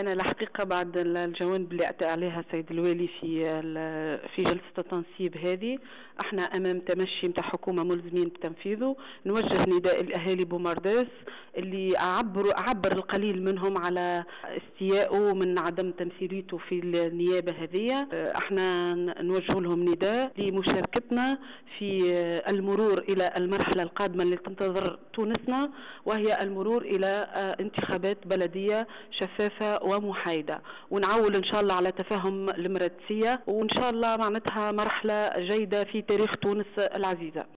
أنا الحقيقة بعد الجوانب اللي أتى عليها السيد الوالي في جلسة التنصيب هذه، احنا أمام تمشي متاع حكومة ملزمين بتنفيذه. نوجه نداء الأهالي بومرداس اللي عبر القليل منهم على استيائه من عدم تمثيليته في النيابة هذه. احنا نوجه لهم نداء لمشاركتنا في المرور إلى المرحلة القادمة اللي تنتظر تونسنا، وهي المرور إلى انتخابات بلدية شفافة ومحايدة، ونعول إن شاء الله على تفاهم المرتسية، وإن شاء الله معناتها مرحلة جيدة في تاريخ تونس العزيزة.